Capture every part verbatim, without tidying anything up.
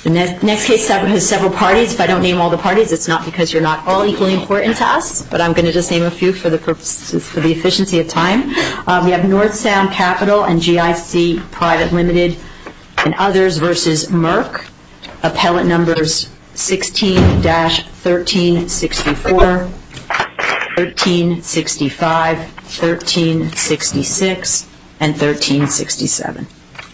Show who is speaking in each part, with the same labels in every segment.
Speaker 1: The ne- next case has several parties. If I don't name all the parties, it's not because you're not all equally important to us, but I'm going to just name a few for the purposes, for the efficiency of time. Uh, we have North Sound Capital and G I C Private Limited and others versus Merck. Appellate numbers sixteen dash thirteen sixty-four, thirteen sixty-five, thirteen sixty-six, and thirteen sixty-seven.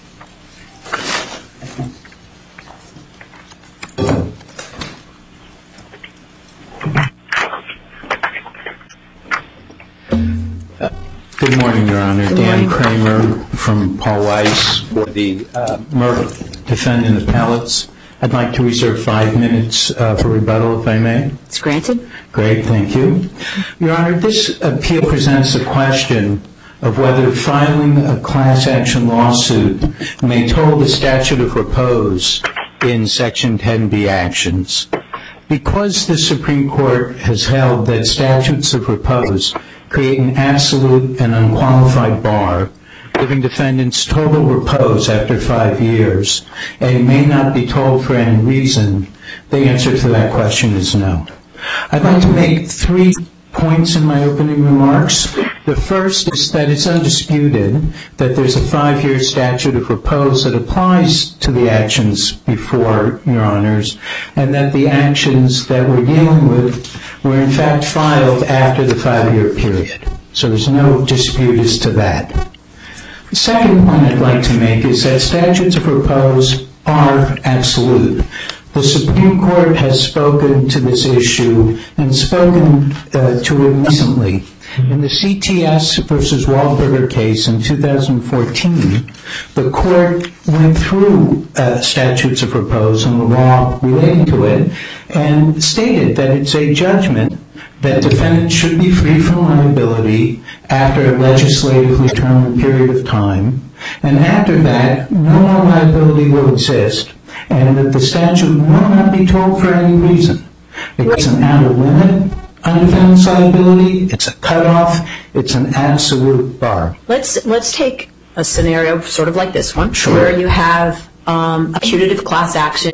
Speaker 2: Good morning, Your Honor.
Speaker 1: Good
Speaker 2: Dan
Speaker 1: morning.
Speaker 2: Kramer from Paul Weiss for the uh, Merck defendant appellates. I'd like to reserve five minutes uh, for rebuttal, if I may.
Speaker 1: It's granted.
Speaker 2: Great, thank you. Your Honor, this appeal presents a question of whether filing a class action lawsuit may toll the statute of repose in Section ten B actions. Because the Supreme Court has held that statutes of repose create an absolute and unqualified bar, giving defendants total repose after five years, and may not be told for any reason, the answer to that question is no. I'd like to make three points in my opening remarks. The first is that it's undisputed that there's a five-year statute of repose that applies to the actions before, Your Honors, and that the actions that we're dealing with were in fact filed after the five-year period. So there's no dispute as to that. The second point I'd like to make is that statutes of repose are absolute. The Supreme Court has spoken to this issue and spoken uh, to it recently. In the C T S versus Waldberger case in two thousand fourteen, the court went through uh, statutes of repose and the law relating to it and stated that it's a judgment that defendants should be free from liability after a legislatively determined period of time, and after that, no more liability will exist, and that the statute will not be told for any reason. It's an outer limit on defendant's liability, it's a cutoff, it's an absolute bar.
Speaker 1: Let's let's take a scenario sort of like this one,
Speaker 2: Sure.
Speaker 1: where you have um, a putative class action,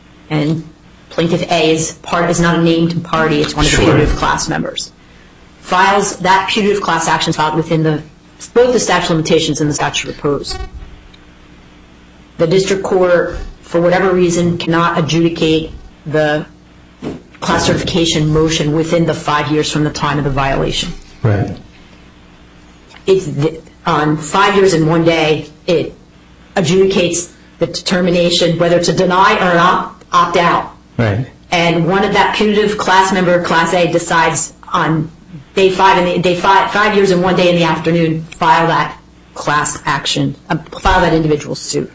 Speaker 1: and plaintiff A is part is not a named party; it's one of the
Speaker 2: Sure.
Speaker 1: putative class members. Files that putative class action is filed within the both the statute of limitations and the statute of repose. The district court, for whatever reason, cannot adjudicate the class certification motion within the five years from the time of the violation.
Speaker 2: Right.
Speaker 1: It's the, on five years and one day, it adjudicates the determination whether to deny or not opt out.
Speaker 2: Right.
Speaker 1: And one of that putative class member, Class A, decides on day five and the, day five, five years and one day in the afternoon, file that class action, uh, file that individual suit.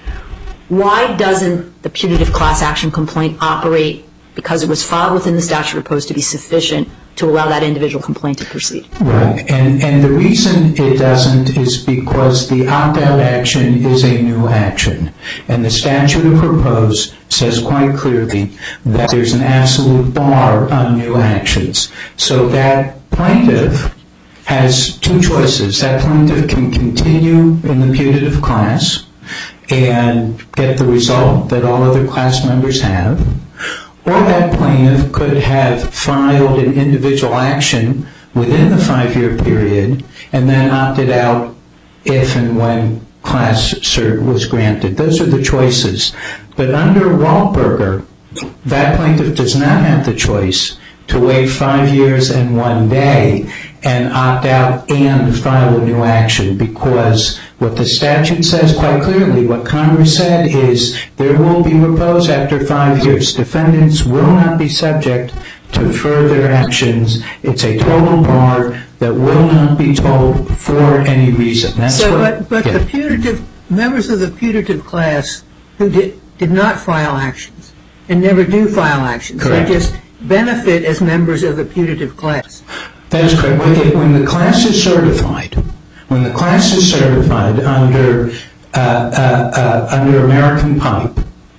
Speaker 1: Why doesn't the putative class action complaint operate because it was filed within the statute of repose to be sufficient to allow that individual complaint to proceed?
Speaker 2: Right, and, and the reason it doesn't is because the opt-out action is a new action. And the statute of repose says quite clearly that there's an absolute bar on new actions. So that plaintiff has two choices. That plaintiff can continue in the putative class and get the result that all other class members have, or that plaintiff could have filed an individual action within the five-year period and then opted out if and when class cert was granted. Those are the choices. But under Waldberger, that plaintiff does not have the choice to wait five years and one day and opt out and file a new action, because what the statute says quite clearly, what Congress said is there will be repose after five years. Defendants will not be subject to further actions. It's a total bar that will not be told for any reason. That's
Speaker 3: so,
Speaker 2: what,
Speaker 3: but, but
Speaker 2: yeah.
Speaker 3: the putative members of the putative class who did, did not file actions and never do file actions,
Speaker 2: Correct.
Speaker 3: they just benefit as members of the putative class.
Speaker 2: That is correct. When, when the class is certified, when the class is certified under uh, uh, uh, under American Pipe,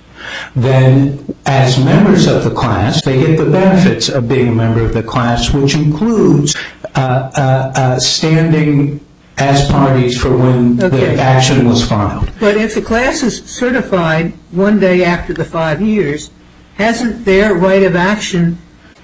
Speaker 2: then as members of the class, they get the benefits of being a member of the class, which includes uh, uh, uh, standing as parties for when
Speaker 3: Okay.
Speaker 2: the action was filed.
Speaker 3: But if the class is certified one day after the five years, hasn't their right of action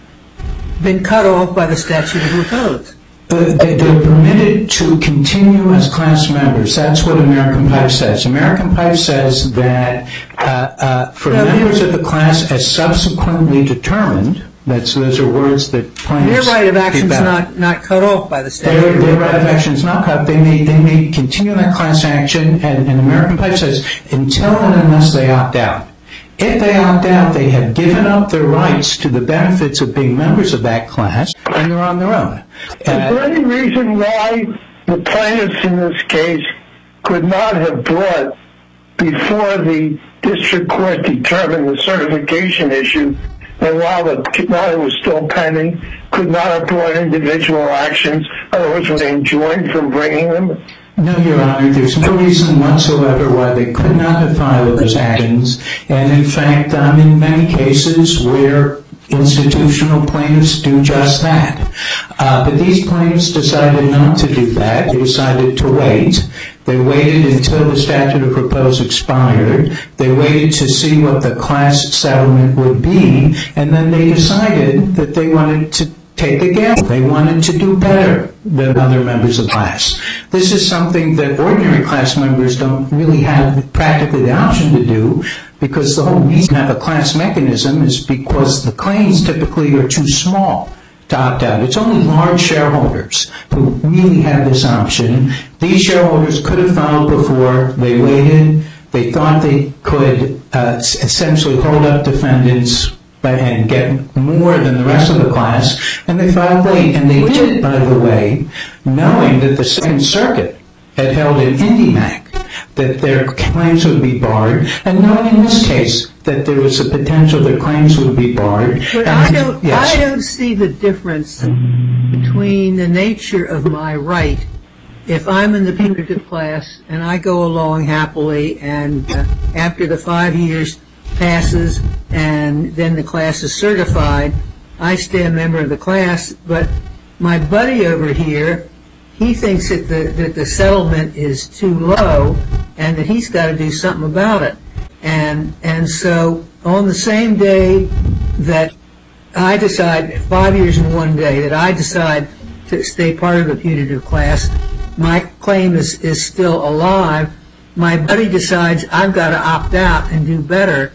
Speaker 3: been cut off by the statute of repose?
Speaker 2: Uh, they- they're permitted to continue as class members. That's what American Pipe says. American Pipe says that uh, uh, for
Speaker 3: No,
Speaker 2: members of the class as subsequently determined, that's, those are words that
Speaker 3: Their
Speaker 2: plaintiffs
Speaker 3: right of action is
Speaker 2: keep out.
Speaker 3: not, not cut off by the statute
Speaker 2: Their,
Speaker 3: of
Speaker 2: their right of
Speaker 3: repose.
Speaker 2: action is not cut. They may, they may continue that class action, and, and American Pipe says until and unless they opt out. If they opt out, they have given up their rights to the benefits of being members of that class, and they're on their own.
Speaker 4: Is there any reason why the plaintiffs in this case could not have brought, before the district court determined the certification issue, and while, the, while it was still pending, could not have brought individual actions? In other words, were they enjoined from bringing them?
Speaker 2: No, Your Honor, there's no reason whatsoever why they could not have filed those actions. And in fact, um, in many cases where institutional plaintiffs do just that. Uh, but these plaintiffs decided not to do that. They decided to wait. They waited until the statute of repose expired. They waited to see what the class settlement would be. And then they decided that they wanted to take a gamble. They wanted to do better than other members of the class. This is something that ordinary class members don't really have practically the option to do, because the whole reason to have a class mechanism is because the claims typically are too small to opt out. It's only large shareholders who really have this option. These shareholders could have filed before. They waited. They thought they could uh, essentially hold up defendants and get more than the rest of the class, and they filed late. And they did, by the way, knowing that the Second Circuit had held in IndyMac that their claims would be barred, and knowing in this case that there was a potential their claims would be barred.
Speaker 3: But
Speaker 2: and,
Speaker 3: I don't,
Speaker 2: yes.
Speaker 3: I don't see the difference between the nature of my right if I'm in the putative class and I go along happily, and uh, after the five years passes and then the class is certified, I stay a member of the class, but my buddy over here, he thinks that the, that the settlement is too low and that he's got to do something about it. And, and so on the same day that I decide, five years in one day, that I decide to stay part of the putative class, my claim is, is still alive. My buddy decides I've got to opt out and do better.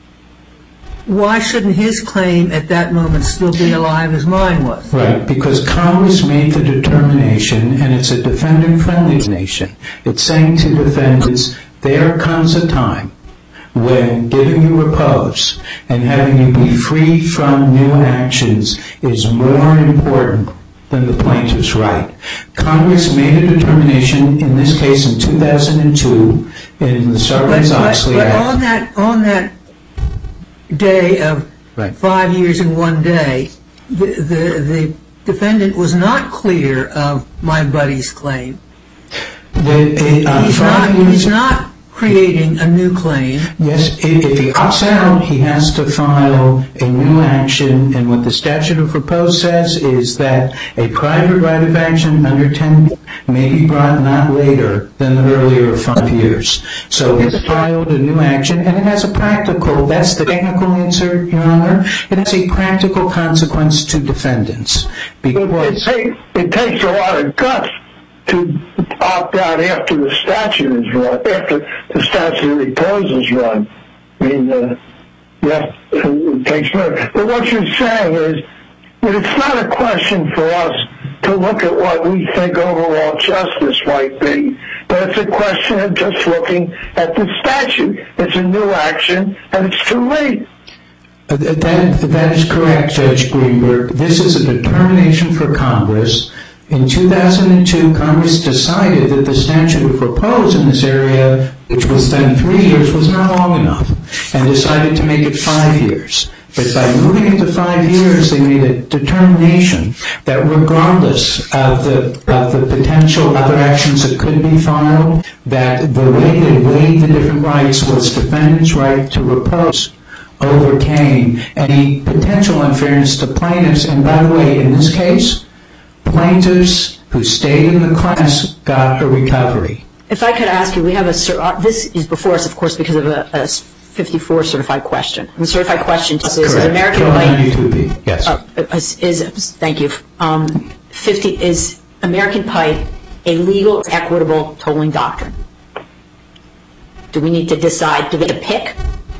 Speaker 3: Why shouldn't his claim at that moment still be alive as mine was?
Speaker 2: Right, because Congress made the determination, and it's a defendant-friendly nation. It's saying to defendants, there comes a time when giving you repose and having you be free from new actions is more important than the plaintiff's right. Congress made a determination, in this case in two thousand two, in the Sarbanes-Oxley
Speaker 3: But, but, but
Speaker 2: Act.
Speaker 3: on that, on that day of
Speaker 2: Right.
Speaker 3: five years in one day, the, the, the defendant was not clear of my buddy's claim.
Speaker 2: The, uh,
Speaker 3: He's
Speaker 2: five
Speaker 3: not,
Speaker 2: years-
Speaker 3: he's not creating a new claim.
Speaker 2: Yes, if, if he opts out, he has to file a new action, and what the statute of repose says is that a private right of action under ten may be brought not later than the earlier five years. So he's filed a new action, and it has a practical, that's the technical answer, Your Honor, it has a practical consequence to defendants.
Speaker 4: It, it,
Speaker 2: Because,
Speaker 4: take, it takes a lot of guts to opt out after the statute is run, after the statute of repose is run. I mean, uh, yeah, it takes forever. But what you're saying is that it's not a question for us to look at what we think overall justice might be, but it's a question of just looking at the statute. It's a new action, and it's too late.
Speaker 2: Uh, That, that is correct, Judge Greenberg. This is a determination for Congress. In two thousand two, Congress decided that the statute of repose in this area, which was then three years, was not long enough, and decided to make it five years. But by moving it to five years, they made a determination that regardless of the, of the potential other actions that could be filed, that the way they weighed the different rights was defendants' right to repose overcame any potential unfairness to plaintiffs. And by the way, in this case, plaintiffs who stayed in the class got a recovery.
Speaker 1: If I could ask you, we have a, this is before us, of course, because of a, a fifty-four certified question. And the certified question just is, is American Pipe,
Speaker 2: yes.
Speaker 1: Uh, is, is, thank you, um, fifty, is American Pipe a legal, equitable tolling doctrine? Do we need to decide, do we have to pick?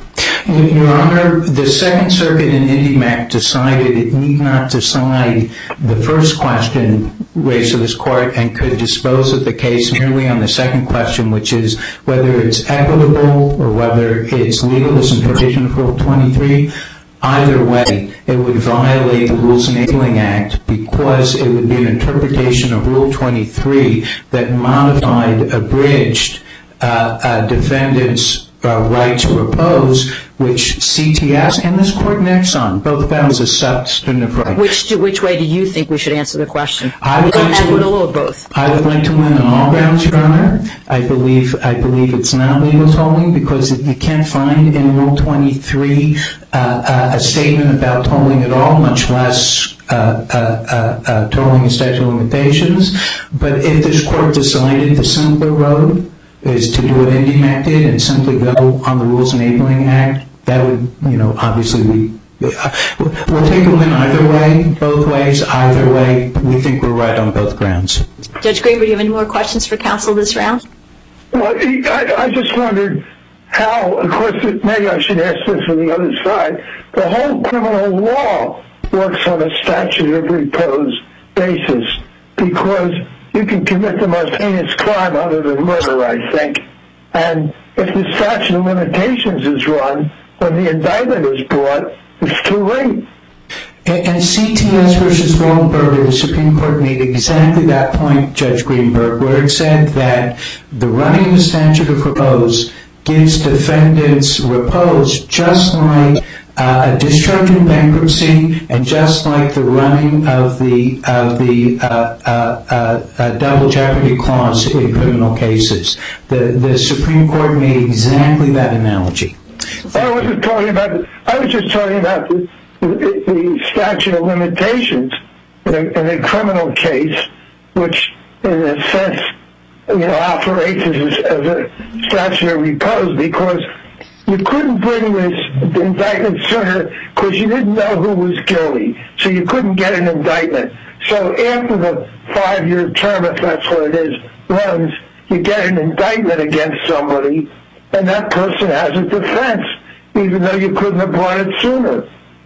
Speaker 2: Your Honor, the Second Circuit in IndyMac decided it need not decide the first question raised to this court and could dispose of the case merely on the second question, which is whether it's equitable or whether it's legal as interpretation of Rule twenty-three. Either way, it would violate the Rules Enabling Act because it would be an interpretation of Rule twenty-three that modified, abridged uh, uh, defendants' uh, right to repose, which C T S and this court in Exxon both found as a substantive right.
Speaker 1: Which do, which way do you think we should answer the question?
Speaker 2: I would, like to,
Speaker 1: or both?
Speaker 2: I would like to win on all grounds, Your Honor. I believe I believe it's not legal tolling because you can't find in Rule twenty-three uh, uh, a statement about tolling at all, much less uh, uh, uh, uh, tolling a statute of limitations. But if this court decided the simpler road is to do what IndyMac did and simply go on the Rules Enabling Act, that would, you know, obviously we, uh, we'll take a win either way, both ways, either way. We think we're right on both grounds.
Speaker 1: Judge Greenberg, do you have any more questions for counsel this round?
Speaker 4: Well, I, I just wondered how, of course, maybe I should ask this from the other side, the whole criminal law works on a statute of repose basis because you can commit the most heinous crime other than murder, I think. And if the statute of limitations is run, when the indictment is brought, it's too late.
Speaker 2: And, and C T S versus Rosenberger, the Supreme Court made exactly that point, Judge Greenberg, where it said that the running of the statute of repose gives defendants repose just like uh, a discharge in bankruptcy and just like the running of the of the uh, uh, uh, uh, double jeopardy clause in criminal cases. The the Supreme Court made exactly that analogy.
Speaker 4: I wasn't talking about. I was just talking about the, the, the statute of limitations in a, in a criminal case, which, in a sense, you know, operates as a, as a statute of repose because you couldn't bring this indictment sooner because you didn't know who was guilty, so you couldn't get an indictment. So after the five-year term, if that's what it is, runs, you get an indictment against somebody, and that person has a defense, even though you couldn't have brought it sooner.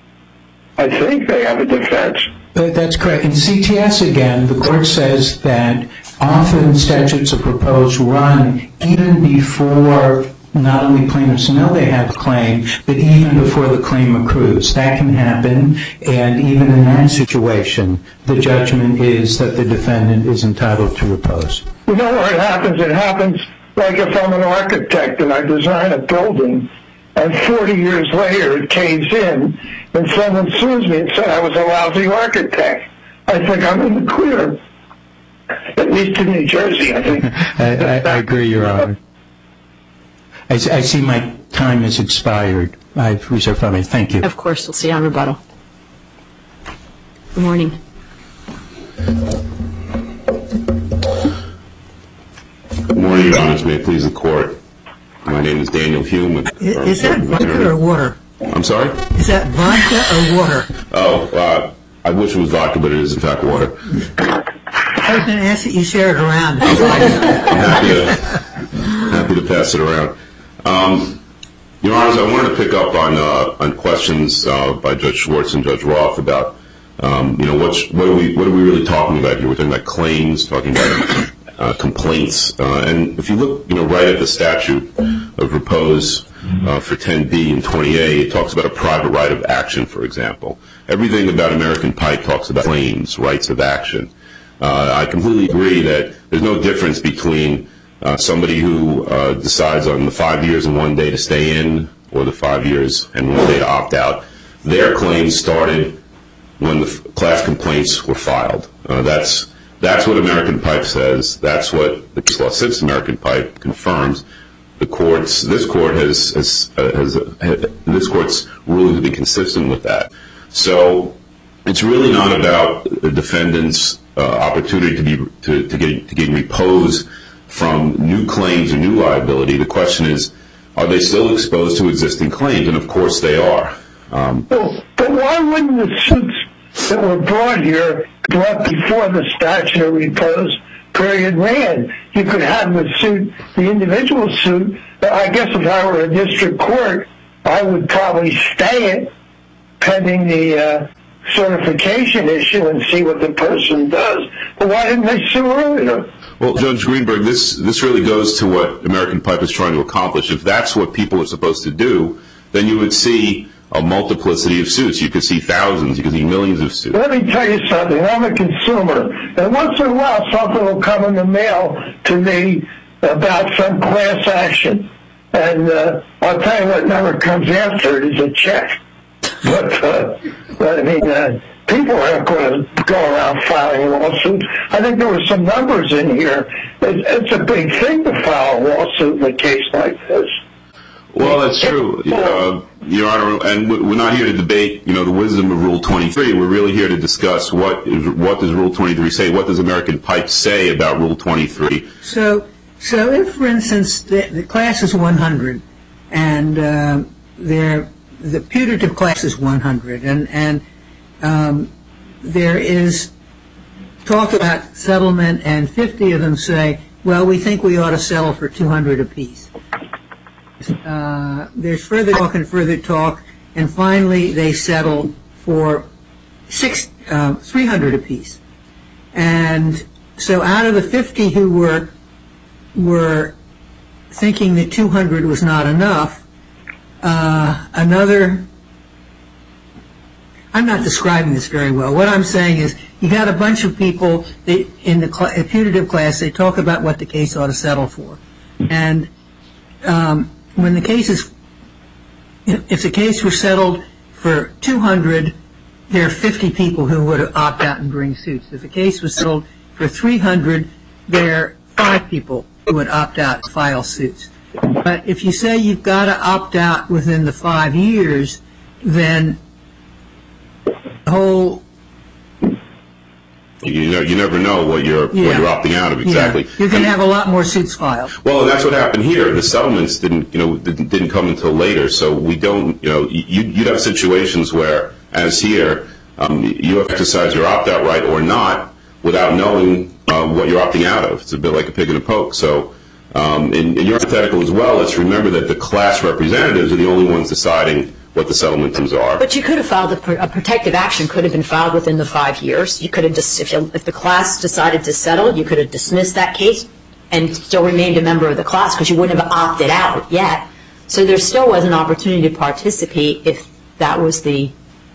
Speaker 4: I think they have a defense.
Speaker 2: Uh, that's correct. In C T S, again, the court says that often statutes of repose run even before not only plaintiffs know they have a claim, but even before the claim accrues. That can happen, and even in that situation, the judgment is that the defendant is entitled to repose.
Speaker 4: You know where it happens? It happens like if I'm an architect and I design a building, and forty years later it caves in, and someone sues me and said I was a lousy architect. I think I'm in the clear. At least in New Jersey, I think.
Speaker 2: I, I, I agree, Your Honor. I, I see my time has expired. I've reserved for me. Thank you.
Speaker 1: Of course, we'll see you on rebuttal. Good morning.
Speaker 5: Good morning, Your Honors. May it please the Court. My name is Daniel Hume.
Speaker 3: Is, is that vodka or water?
Speaker 5: I'm sorry?
Speaker 3: Is that vodka or water?
Speaker 5: Oh, uh, I wish it was vodka, but it is in fact water.
Speaker 3: I was going to ask that you share it around.
Speaker 5: I'm happy to, happy to pass it around. Um, Your Honors, I wanted to pick up on uh, on questions uh, by Judge Schwartz and Judge Roth about, um, you know, what's, what are we what are we really talking about here? We're talking about claims, talking about uh, complaints, uh, and if you look, you know, right at the statute of repose uh, for ten B and twenty A, it talks about a private right of action, for example. Everything about American Pipe talks about claims, rights of action. Uh, I completely agree that there's no difference between uh, somebody who uh, decides on the five years and one day to stay in or the five years and one day to opt out. Their claims started when the f- class complaints were filed. Uh, that's that's what American Pipe says. That's what the case law since American Pipe confirms. The courts, this court has, has, uh, has uh, this court's rulings have been consistent with that. So it's really not about the defendants uh, opportunity to be to, to get to gain repose from new claims or new liability. The question is, are they still exposed to existing claims? And of course they are. Um,
Speaker 4: well, but why wouldn't the suits that were brought here brought before the statute of repose period ran? You could have the suit, the individual suit. I guess if I were a district court, I would probably stay it pending the uh, certification issue and see what the person does. But why didn't they sue earlier?
Speaker 5: Well, Judge Greenberg, this this really goes to what American Pipe is trying to accomplish. If that's what people are supposed to do, then you would see a multiplicity of suits. You could see thousands. You could see millions of suits.
Speaker 4: Let me tell you something. I'm a consumer, and once in a while something will come in the mail to me about some class action. And uh, I'll tell you what never comes after it is a check. But, uh, but I mean, uh, people aren't going to go around filing lawsuits. I think there were some numbers in here. It's, it's a big thing to file a lawsuit in a case like this.
Speaker 5: Well, that's true, uh, Your Honor, and we're not here to debate, you know, the wisdom of Rule twenty-three. We're really here to discuss what is, what does Rule twenty-three say? What does American Pipe say about Rule twenty-three?
Speaker 3: So, so if, for instance, the, the class is one hundred, and uh, they're, the putative class is one hundred, and and um, there is talk about settlement, and fifty of them say, well, we think we ought to settle for two hundred apiece. Uh, there's further talk and further talk, and finally they settle for six, uh, three hundred apiece. And so out of the fifty who were were thinking that two hundred was not enough, uh, another, I'm not describing this very well. What I'm saying is you got a bunch of people that in the cl- putative class, they talk about what the case ought to settle for. And um, when the case is, if the case was settled for two hundred, there are fifty people who would opt out and bring suits. If the case was settled for three hundred, there are five people who would opt out and file suits. But if you say you've got to opt out within the five years, then the whole
Speaker 5: You know, you never know what you're
Speaker 3: yeah.
Speaker 5: what you're opting out of exactly.
Speaker 3: Yeah. You're going to have a lot more suits filed.
Speaker 5: Well, and that's what happened here. The settlements didn't, you know, didn't, didn't come until later. So we don't, you know, you, you'd have situations where, as here, um, you exercise your opt-out right or not without knowing uh, what you're opting out of. It's a bit like a pig in a poke. So, um, in, in your hypothetical as well, let's remember that the class representatives are the only ones deciding what the settlement terms are.
Speaker 1: But you could have filed a, a protective action could have been filed within the five years. You could have just, if, you, if the class decided to settle, you could have dismissed that case and still remained a member of the class because you wouldn't have opted out yet. So there still was an opportunity to participate if that was the,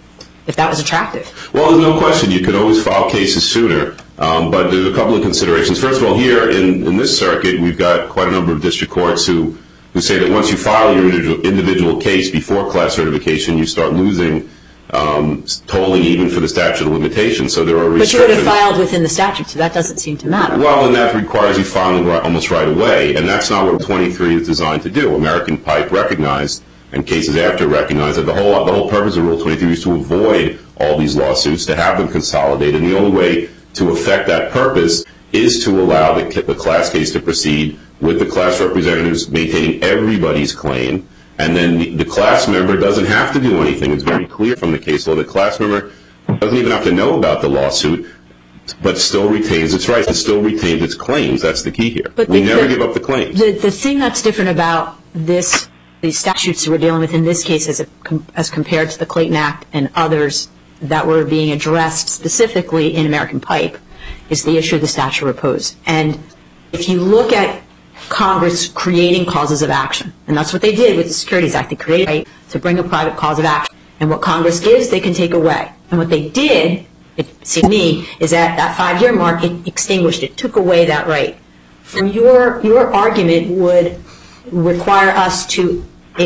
Speaker 1: if that was attractive.
Speaker 5: Well, there's no question you could always file cases sooner. Um, but there's a couple of considerations. First of all, here in, in this circuit, we've got quite a number of district courts who who say that once you file your individual, individual case before class certification, you start losing um, tolling even for the statute of limitations. So there are restrictions.
Speaker 1: But you would have filed within the statute, so that doesn't seem to matter.
Speaker 5: Well, and that requires you filing right, almost right away, and that's not what twenty-three is designed to do. American Pipe recognized, and cases after recognized, that the whole the whole purpose of Rule twenty-three is to avoid all these lawsuits, to have them consolidated, and the only way to effect that purpose is to allow the, the class case to proceed with the class representatives maintaining everybody's claim, and then the, the class member doesn't have to do anything. It's very clear from the case law. The class member doesn't even have to know about the lawsuit, but still retains its rights and still retains its claims. That's the key here. But we the, never the, give up the claims.
Speaker 1: The, the thing that's different about this, these statutes that we're dealing with in this case as, a, as compared to the Clayton Act and others that were being addressed specifically in American Pipe is the issue of the statute of repose. And if you look at Congress creating causes of action, and that's what they did with the Securities Act. They created a right to bring a private cause of action. And what Congress gives, they can take away. And what they did, it seemed to me, is at that five-year mark, it extinguished it, took away that right. From your, your argument would require us to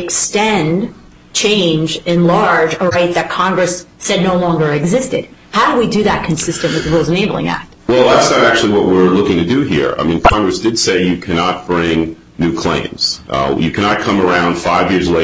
Speaker 1: extend, change, enlarge a right that Congress said no longer existed. How do we do that consistent with the Rules Enabling Act?
Speaker 5: Well, that's not actually what we're looking to do here. I mean, Congress did say you cannot bring new claims. Uh, you cannot come around five years later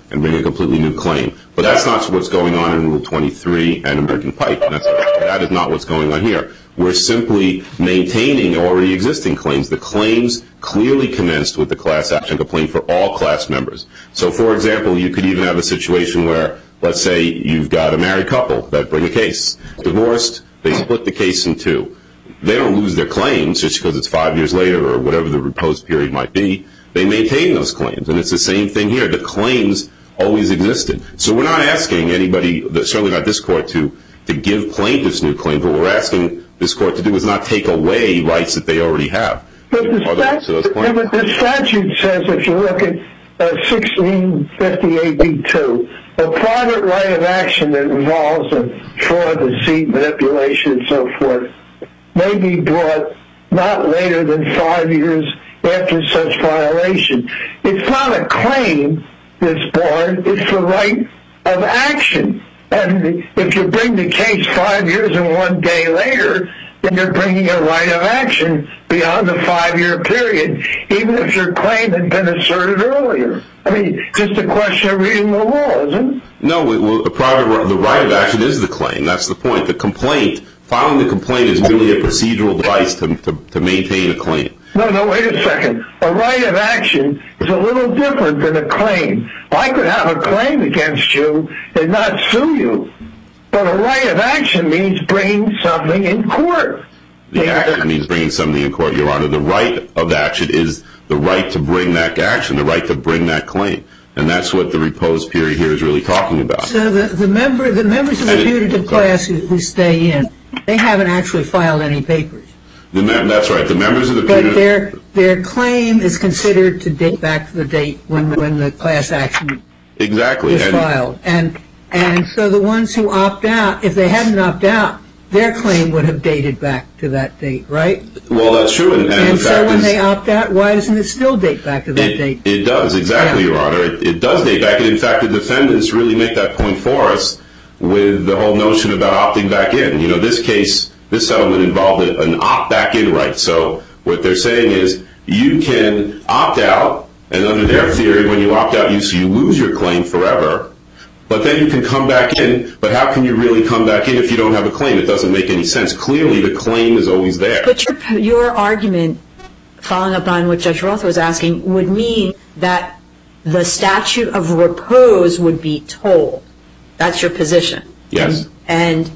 Speaker 5: and bring a completely new claim. But that's not what's going on in Rule twenty-three and American Pipe. That's, that is not what's going on here. We're simply maintaining already existing claims. The claims clearly commenced with the class action complaint for all class members. So, for example, you could even have a situation where, let's say you've got a married couple that bring a case. Divorced, they split the case in two. They don't lose their claims just because it's five years later or whatever the repose period might be. They maintain those claims, and it's the same thing here. The claims always existed. So we're not asking anybody, certainly not this court, to, to give plaintiffs new claims. What we're asking this court to do is not take away rights that they already have.
Speaker 4: But the, stat- yeah, but the statute says, if you look at uh, sixteen fifty-eight B two, a private right of action that involves a fraud, deceit, manipulation, and so forth, may be brought not later than five years after such violation. It's not a claim that's barred, it's the right of action. And if you bring the case five years and one day later, then you're bringing a right of action beyond the five-year period, even if your claim had been asserted earlier. I mean, just a question of reading the law, isn't it?
Speaker 5: No, well, a private, the right of action is the claim. That's the point. The complaint, filing the complaint is merely a procedural device to, to, to maintain a claim.
Speaker 4: No, no, wait a second. A right of action is a little different than a claim. I could have a claim against you and not sue you, but a right of action means bringing something in court.
Speaker 5: The action means bringing something in court, Your Honor. The right of action is the right to bring that action, the right to bring that claim. And that's what the repose period here is really talking about.
Speaker 3: So the, the, member, the members of the putative class who, who stay in, they haven't actually filed any papers.
Speaker 5: The mem- that's right. The members of the
Speaker 3: But
Speaker 5: putative...
Speaker 3: their, their claim is considered to date back to the date when, when the class action
Speaker 5: exactly.
Speaker 3: was
Speaker 5: and,
Speaker 3: filed. And, and so the ones who opt out, if they hadn't opted out, their claim would have dated back to that date, right?
Speaker 5: Well, that's true. And, and,
Speaker 3: and
Speaker 5: the
Speaker 3: so
Speaker 5: fact
Speaker 3: when
Speaker 5: is,
Speaker 3: they opt out, why doesn't it still date back to that
Speaker 5: it,
Speaker 3: date?
Speaker 5: It does, exactly, yeah. Your Honor. It, it does date back. And in fact, the defendants really make that point for us with the whole notion about opting back in. You know, this case, this settlement involved an opt-back-in right. So what they're saying is you can opt out, and under their theory, when you opt out, you, so you lose your claim forever. But then you can come back in, but how can you really come back in if you don't have a claim? It doesn't make any sense. Clearly, the claim is always there.
Speaker 1: But your, your argument, following up on what Judge Roth was asking, would mean that the statute of repose would be told. That's your position.
Speaker 5: Yes.
Speaker 1: And, and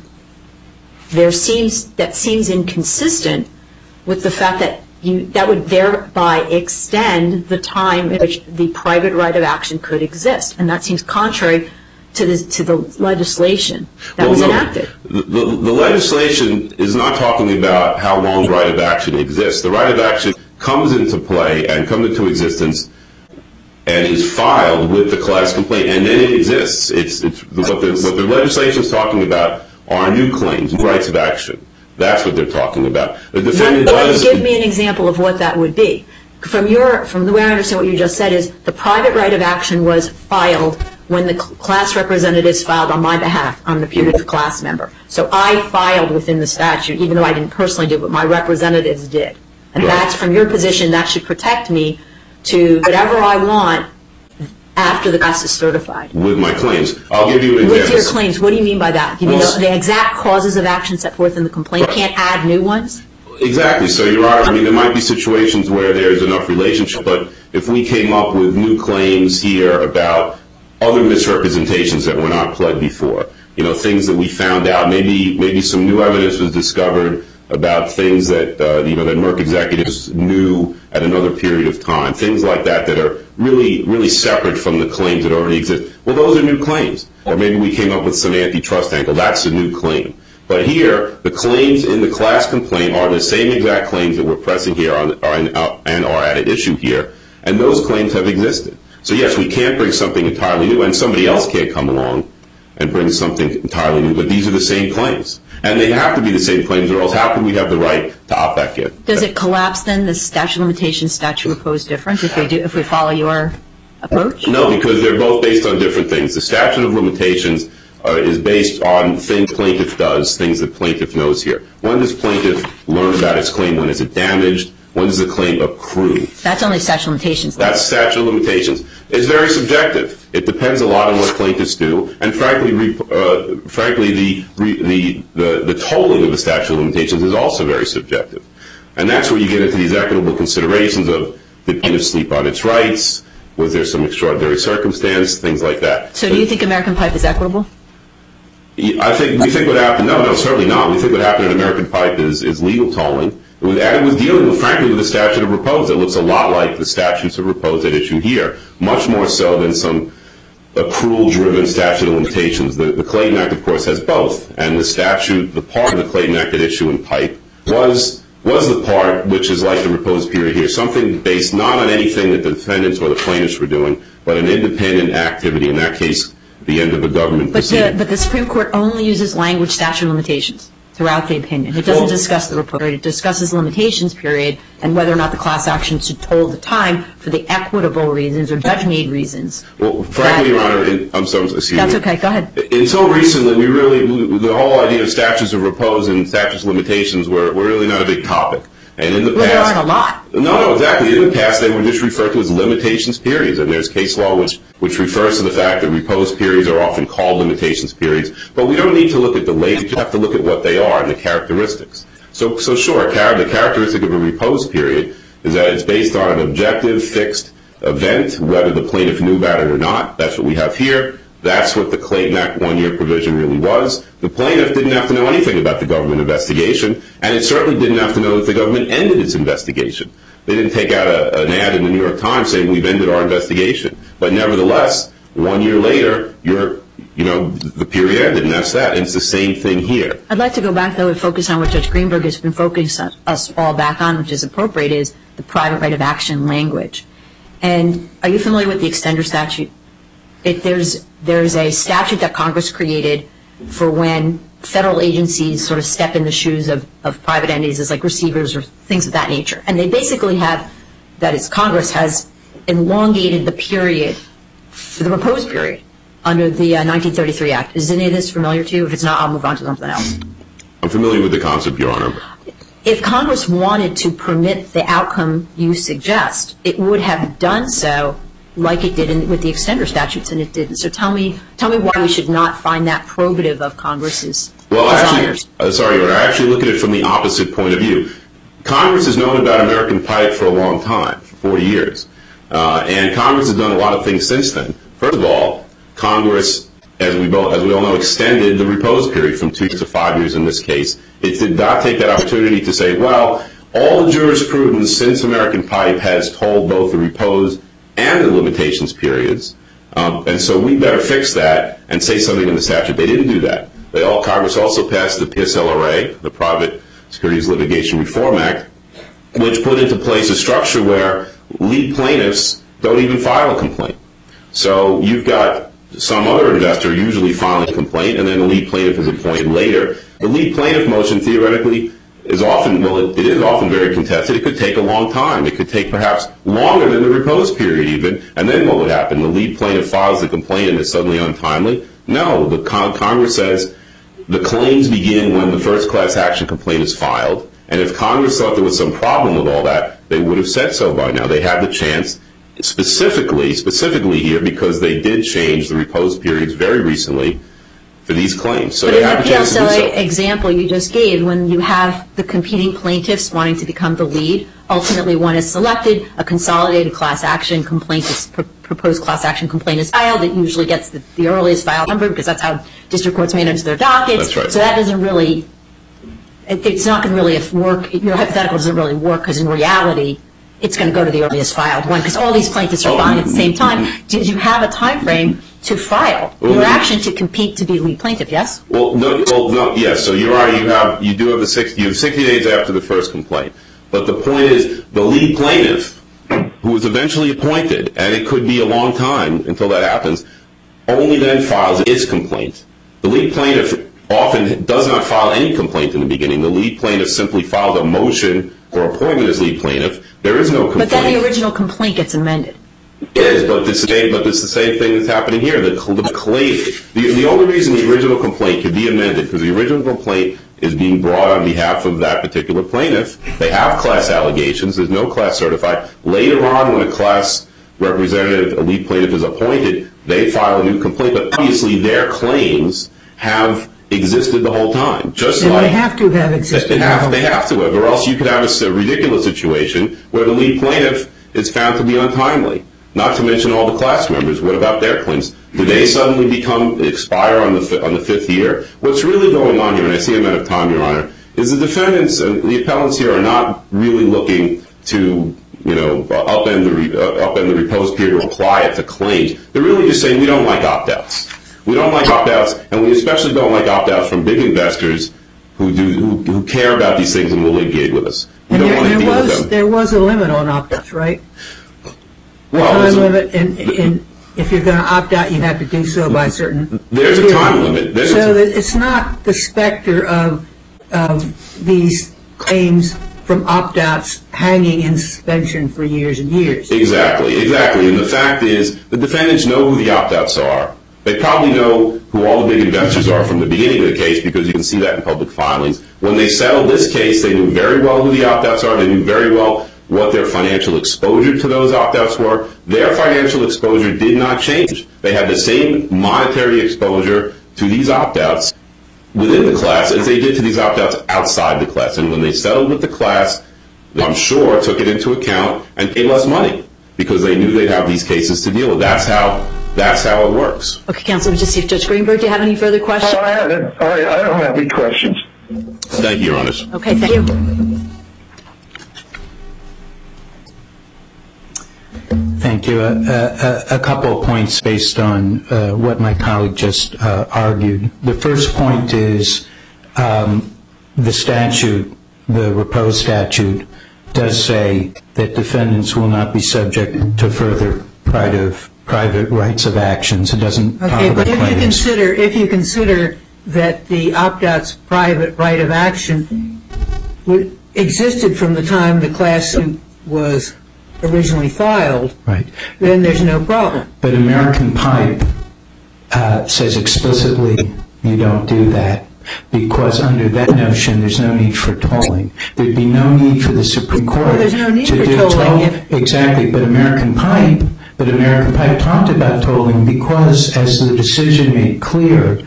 Speaker 1: there seems, that seems inconsistent with the fact that you, that would thereby extend the time in which the private right of action could exist. And that seems contrary to the, to the legislation that
Speaker 5: well,
Speaker 1: was
Speaker 5: no,
Speaker 1: enacted.
Speaker 5: The, the, the legislation is not talking about how long the right of action exists. The right of action comes into play and comes into existence and is filed with the class complaint, and then it exists. It's, it's what the, what the legislation is talking about are new claims, new rights of action. That's what they're talking about. The defendant
Speaker 1: what,
Speaker 5: does.
Speaker 1: Give me an example of what that would be. From your, from the way I understand what you just said is the private right of action was filed when the class representatives filed on my behalf. I'm the putative class member. So I filed within the statute, even though I didn't personally do it, but my representatives did. And
Speaker 5: right.
Speaker 1: That's, from your position, that should protect me to whatever I want after the class is certified.
Speaker 5: With my claims. I'll give you an example.
Speaker 1: With your claims. What do you mean by that? You mean well, the, the exact causes of action set forth in the complaint?
Speaker 5: Right.
Speaker 1: Can't add new ones?
Speaker 5: Exactly. So you're right. I mean, there might be situations where there's enough relationship, but if we came up with new claims here about other misrepresentations that were not pled before, you know, things that we found out, maybe maybe some new evidence was discovered about things that, uh, you know, that Merck executives knew at another period of time, things like that that are really, really separate from the claims that already exist. Well, those are new claims. Or maybe we came up with some antitrust angle. That's a new claim. But here, the claims in the class complaint are the same exact claims that we're pressing here on, are in, uh, and are at issue here, and those claims have existed. So yes, we can't bring something entirely new, and somebody else can't come along and bring something entirely new, but these are the same claims. And they have to be the same claims, or else how can we have the right to opt back in?
Speaker 1: Does it collapse then, the statute of limitations, statute of repose difference, if we do, if we follow your approach?
Speaker 5: No, because they're both based on different things. The statute of limitations uh, is based on things plaintiff does, things that plaintiff knows here. When does plaintiff learn about its claim? When is it damaged? When does the claim accrue?
Speaker 1: That's only statute of limitations.
Speaker 5: That's statute of limitations. It's very subjective. It depends a lot on what plaintiffs do, and frankly, uh, frankly, the, the the the tolling of the statute of limitations is also very subjective, and that's where you get into these equitable considerations of did plaintiff sleep on its rights? Was there some extraordinary circumstance? Things like that.
Speaker 1: So, do you think American Pipe is equitable?
Speaker 5: I think we think what happened. No, no, certainly not. We think what happened in American Pipe is is legal tolling. And it was dealing, with, frankly, with the statute of repose. It looks a lot like the statutes of repose at issue here, much more so than some accrual-driven statute of limitations. The, the Clayton Act, of course, has both. And the statute, the part of the Clayton Act at issue in Pipe was was the part which is like the repose period here, something based not on anything that the defendants or the plaintiffs were doing, but an independent activity, in that case, the end of a government
Speaker 1: but
Speaker 5: proceeding.
Speaker 1: The, but the Supreme Court only uses language statute of limitations throughout the opinion. It doesn't well, discuss the repose period. It discusses limitations period and whether or not the class action should toll the time for the equitable reasons or judge-made reasons.
Speaker 5: Well, frankly, Your Honor, in, I'm sorry, excuse
Speaker 1: That's
Speaker 5: me.
Speaker 1: okay. Go ahead.
Speaker 5: Until recently, we really, the whole idea of statutes of repose and statutes of limitations were, were really not a big topic. And in the
Speaker 1: well,
Speaker 5: past,
Speaker 1: there aren't a lot.
Speaker 5: No, no, exactly. In the past, they were just referred to as limitations periods, and there's case law which which refers to the fact that repose periods are often called limitations periods. But we don't need to look at the label; you have to look at what they are and the characteristics. So, so sure, the characteristic of a repose period is that it's based on an objective, fixed event, whether the plaintiff knew about it or not. That's what we have here. That's what the Clayton Act one-year provision really was. The plaintiff didn't have to know anything about the government investigation, and it certainly didn't have to know that the government ended its investigation. They didn't take out a, an ad in the New York Times saying we've ended our investigation. But nevertheless, one year later, you're, you know, the period ended, and that's that. And it's the same thing here.
Speaker 1: I'd like to go back, though, and focus on what Judge Greenberg has been focusing us all back on, which is appropriate, is the private right of action language. And are you familiar with the extender statute? It, there's there's a statute that Congress created for when federal agencies sort of step in the shoes of, of private entities as like receivers or things of that nature. And they basically have, that is, Congress has elongated the period for the repose period under the uh, nineteen thirty-three Act. Is any of this familiar to you? If it's not, I'll move on to something else.
Speaker 5: I'm familiar with the concept, Your Honor.
Speaker 1: If Congress wanted to permit the outcome you suggest, it would have done so like it did in, with the extender statutes, and it didn't. So tell me, tell me why we should not find that probative of Congress's
Speaker 5: well,
Speaker 1: desires.
Speaker 5: Actually, uh, sorry, Your Honor, I actually look at it from the opposite point of view. Congress has known about American Pipe for a long time, for forty years, uh, and Congress has done a lot of things since then. First of all, Congress, as we both, as we all know, extended the repose period from two years to five years in this case. It did not take that opportunity to say, well, all the jurisprudence since American Pipe has told both the repose and the limitations periods, um, and so we better fix that and say something in the statute. They didn't do that. They all, Congress also passed the P S L R A, the Private Securities Litigation Reform Act, which put into place a structure where lead plaintiffs don't even file a complaint. So you've got some other investor usually filing a complaint, and then the lead plaintiff is appointed later. The lead plaintiff motion theoretically is often, well, it, it is often very contested. It could take a long time. It could take perhaps longer than the repose period even, and then what would happen? The lead plaintiff files the complaint and it's suddenly untimely? No, the con- Congress says the claims begin when the first class action complaint is filed, and if Congress thought there was some problem with all that, they would have said so by now. They had the chance, specifically, specifically here, because they did change the repose periods very recently for these claims. So
Speaker 1: but
Speaker 5: they
Speaker 1: in
Speaker 5: have
Speaker 1: the
Speaker 5: a chance to do so.
Speaker 1: P S L A example you just gave, when you have the competing plaintiffs wanting to become the lead, ultimately one is selected, a consolidated class action complaint is pr- proposed class action complaint is filed. It usually gets the, the earliest file number because that's how district courts manage their dockets.
Speaker 5: That's right.
Speaker 1: So that doesn't really, it, it's not going to really work. Your hypothetical doesn't really work because in reality, it's going to go to the earliest filed one because all these plaintiffs are
Speaker 5: Oh.
Speaker 1: filing at the same time. Did you have a time frame to file
Speaker 5: Well,
Speaker 1: your
Speaker 5: we-
Speaker 1: action to compete to be lead plaintiff? Yes.
Speaker 5: Well, no, well, no, yes. So you're right. You have, you do have the sixty, you have sixty days after the first complaint. But the point is, the lead plaintiff, who is eventually appointed, and it could be a long time until that happens, only then files its complaint. The lead plaintiff often does not file any complaint in the beginning. The lead plaintiff simply filed a motion for appointment as lead plaintiff. There is no complaint.
Speaker 1: But then the original complaint gets amended.
Speaker 5: It is, but it's the same, but it's the same thing that's happening here. The, the, claim, the, the only reason the original complaint could be amended, because the original complaint is being brought on behalf of that particular plaintiff. They have class allegations. There's no class certified. Later on, when a class representative, a lead plaintiff is appointed, they file a new complaint. But obviously, their claims have existed the whole time. Just
Speaker 3: and
Speaker 5: like
Speaker 3: they have to have existed.
Speaker 5: They have, they have to have, or else you could have a, a ridiculous situation where the lead plaintiff is found to be untimely. Not to mention all the class members. What about their claims? Do they suddenly become expire on the on the fifth year? What's really going on here, and I see I'm out of time, Your Honor, is the defendants and the appellants here are not really looking to, you know, upend the re, uh, upend the repose period or apply it to claims. They're really just saying we don't like opt-outs. We don't like opt-outs, and we especially don't like opt-outs from big investors who do who, who care about these things and will litigate with us. We
Speaker 3: and
Speaker 5: don't
Speaker 3: there,
Speaker 5: want to
Speaker 3: there
Speaker 5: deal
Speaker 3: was
Speaker 5: with them.
Speaker 3: there was a limit on opt-outs, right?
Speaker 5: Well,
Speaker 3: time
Speaker 5: a,
Speaker 3: limit, and, and if you're going to opt out, you have to do so by certain.
Speaker 5: There's a time limit. There's
Speaker 3: so
Speaker 5: a,
Speaker 3: that it's not the specter of of these claims from opt-outs hanging in suspension for years and years.
Speaker 5: Exactly, exactly. And the fact is, the defendants know who the opt-outs are. They probably know who all the big investors are from the beginning of the case because you can see that in public filings. When they settled this case, they knew very well who the opt-outs are. They knew very well what their financial exposure to those opt-outs were. Their financial exposure did not change. They had the same monetary exposure to these opt-outs within the class as they did to these opt-outs outside the class. And when they settled with the class, I'm sure took it into account and paid less money because they knew they'd have these cases to deal with. That's how that's how it works.
Speaker 1: Okay, Counsel, just see if Judge Greenberg, do you have any further questions?
Speaker 4: Oh, I, had it. I, I don't have any questions.
Speaker 5: Thank you, Your Honor.
Speaker 1: Okay, thank you.
Speaker 2: Thank you. Uh, a, a couple of points based on uh, what my colleague just uh, argued. The first point is um, the statute, the repose statute, does say that defendants will not be subject to further private private rights of actions. It doesn't talk
Speaker 3: Okay,
Speaker 2: about
Speaker 3: but if
Speaker 2: claims.
Speaker 3: you consider if you consider that the opt-out's private right of action would, existed from the time the class suit was originally filed,
Speaker 2: right,
Speaker 3: then there's no problem.
Speaker 2: But American Pipe uh, says explicitly you don't do that because under that notion there's no need for tolling. There'd be no need for the Supreme Court
Speaker 3: Well, there's no need
Speaker 2: to
Speaker 3: for
Speaker 2: do
Speaker 3: tolling
Speaker 2: toll.
Speaker 3: if-
Speaker 2: Exactly, but American Pipe, but American Pipe talked about tolling because, as the decision made clear,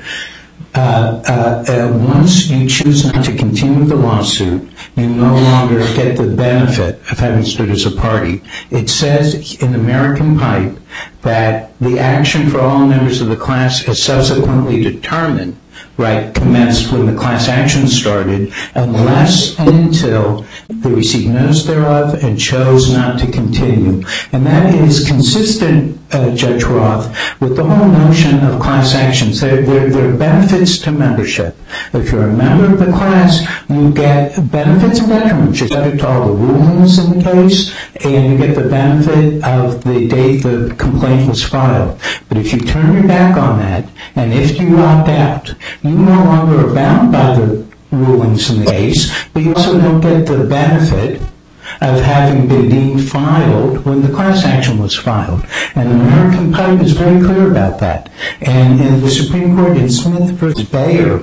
Speaker 2: Uh, uh, uh, once you choose not to continue the lawsuit, you no longer get the benefit of having stood as a party. It says in American Pipe that the action for all members of the class is subsequently determined, right, commenced when the class action started, unless and until they received notice thereof and chose not to continue. And that is consistent, uh, Judge Roth, with the whole notion of class actions. There, there, there are benefits to membership. If you're a member of the class, you get benefits and detriments. You're subject to all the rulings in the case, and you get the benefit of the date the complaint was filed. But if you turn your back on that, and if you opt out, you no longer are bound by the rulings in the case, but you also don't get the benefit of having been deemed filed when the class action was filed. And American Pipe is very clear about that. And in the Supreme Court in Smith versus Bayer,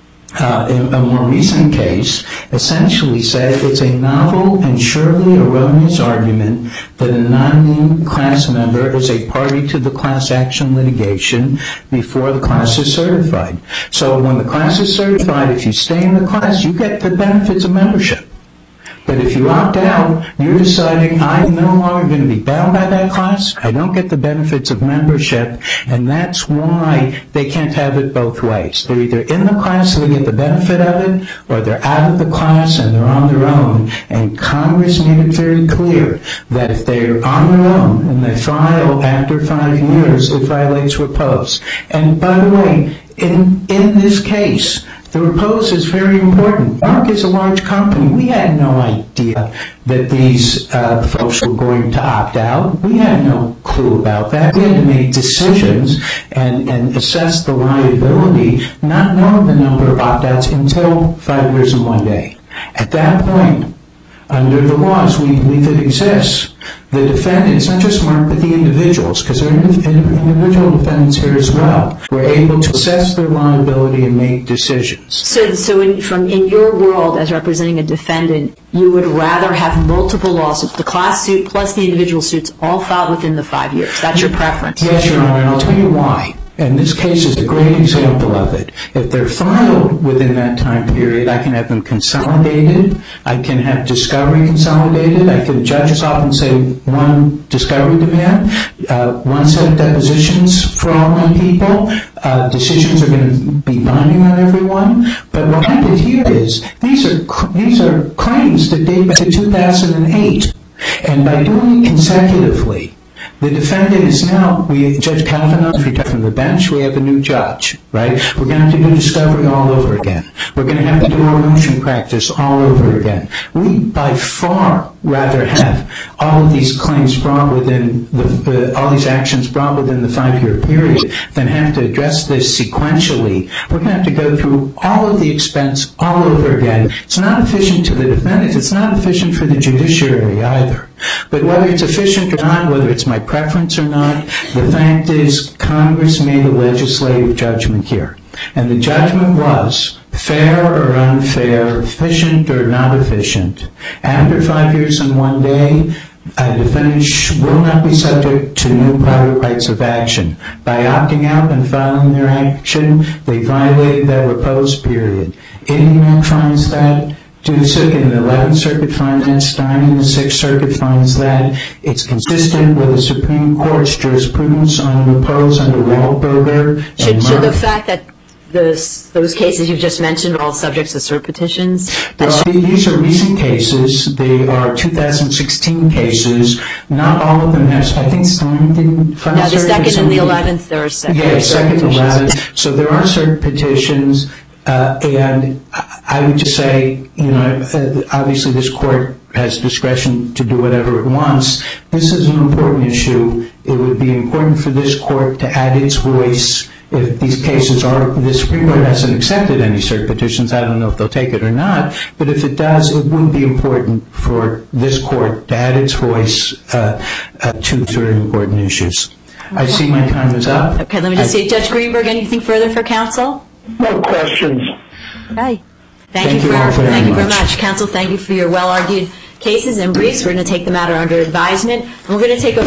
Speaker 2: Uh, in a more recent case, essentially said it's a novel and surely erroneous argument that a non-named class member is a party to the class action litigation before the class is certified. So when the class is certified, if you stay in the class, you get the benefits of membership. But if you opt out, you're deciding I'm no longer going to be bound by that class. I don't get the benefits of membership, and that's why they can't have it both ways. They're either in the class and they get the benefit of it, or they're out of the class and they're on their own. And Congress made it very clear that if they're on their own and they file after five years, it violates repose. And by the way, in in this case, the repose is very important. Merck is a large company. We had no idea that these uh, folks were going to opt out. We had no clue about that. We had to make decisions and, and assess the liability, not knowing the number of opt-outs until five years and one day. At that point, under the laws. We believe it exists. The defendants, not just Mark, but the individuals, because there are individual defendants here as well, were able to assess their liability and make decisions.
Speaker 1: So, so in, from in your world, as representing a defendant, you would rather have multiple lawsuits, the class suit plus the individual suits, all filed within the five years. That's your preference?
Speaker 2: Yes, Your Honor, and I'll tell you why. And this case is a great example of it. If they're filed within that time period, I can have them consolidated. I can have discovery consolidated. I can, judges often say one discovery demand, uh, one set of depositions for all my people. Uh, decisions are going to be binding on everyone. But what happened here is these are these are claims that date back to two thousand eight, and by doing it consecutively, the defendant is now, we, Judge Kavanaugh retired from the bench, we have a new judge, right? We're going to have to do discovery all over again. We're going to have to do our motion practice all over again. We, by far, rather have all of these claims brought within, the, uh, all these actions brought within the five-year period than have to address this sequentially. We're going to have to go through all of the expense all over again. It's not efficient to the defendants. It's not efficient for the judiciary either. But whether it's efficient or not, whether it's my preference or not, the fact is Congress made a legislative judgment here. And the judgment was fair or unfair, efficient or not efficient. After five years and one day, a defendant will not be subject to new private rights of action. By opting out and filing their action, they violated that repose period. IndyMac finds that. Dusik in the eleventh Circuit finds that. Stein in the sixth Circuit finds that. It's consistent with the Supreme Court's jurisprudence on repose under Wahlberger.
Speaker 1: Should, should the fact that those, those cases you've just mentioned are all subjects of cert petitions?
Speaker 2: Are, these are recent cases. They are two thousand sixteen cases. Not all of them have, I think Stein didn't file
Speaker 1: No, the
Speaker 2: cert
Speaker 1: second and the
Speaker 2: petitions.
Speaker 1: eleventh, there are second.
Speaker 2: Yeah, second and eleventh. So there are cert petitions. Uh, and I would just say, you know, uh, obviously this court has discretion to do whatever it wants. This is an important issue. It would be important for this court to add its voice if these cases are, the Supreme Court hasn't accepted any cert petitions. I don't know if they'll take it or not. But if it does, it would be important for this court to add its voice uh, uh, to very important issues. I see my time is up.
Speaker 1: Okay, let me just I, see. Judge Greenberg, anything further for counsel?
Speaker 4: No questions.
Speaker 1: Okay. Thank,
Speaker 2: thank
Speaker 1: you,
Speaker 2: you,
Speaker 1: for,
Speaker 2: very,
Speaker 1: thank
Speaker 2: much.
Speaker 1: you very much. Counsel, thank you for your well-argued cases and briefs. We're going to take the matter under advisement. And we're going to take a